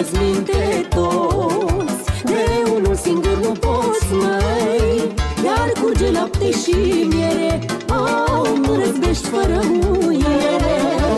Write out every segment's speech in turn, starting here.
țineți minte toți, de unul singur nu poți, măi. Iar curge lapte și miere, nu răzbești fără muiere.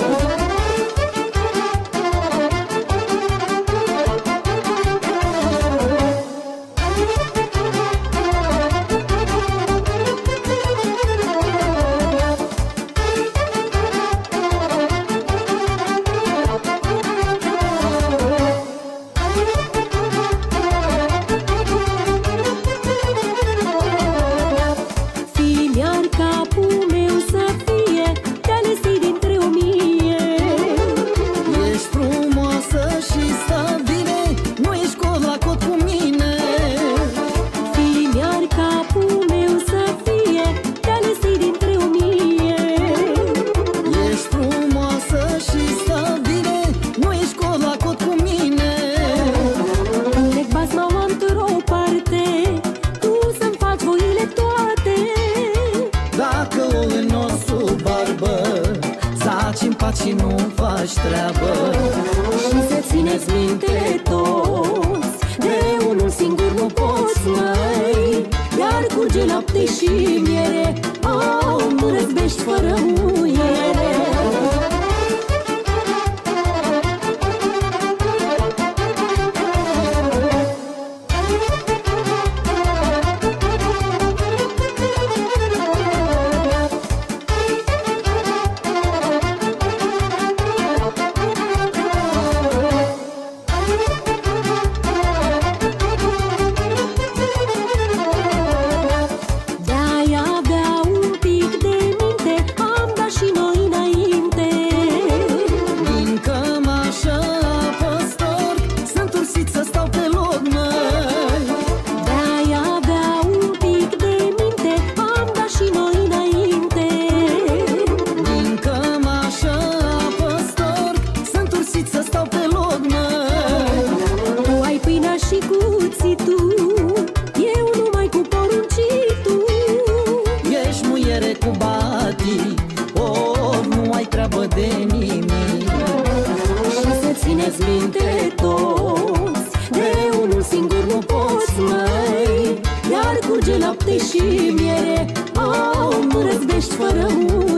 Capul meu să fie de alesii dintre 1000. Ești frumoasă și stabilă, nu ești cot la cot cu mine. Fii-mi-ar capul meu să fie de alesii dintre 1000. Ești frumoasă și stabilă, nu ești cot la cot cu mine. Plec basma într-o parte, tu să-mi faci voile toate. Dacă o înnoți sub barbă, zaci în pat și nu faci treabă. Și să țineți minte toți, de unul singur nu poți, măi. Iar curge lapte și miere, nu răzbești fără muiere. Și cuțitul, eu numai cu poruncitul. Ești muiere cu bati, nu ai treabă de nimic. Și să țineți minte toți, de unul singur nu poți, măi. Iar curge lapte și miere, nu răzbești fără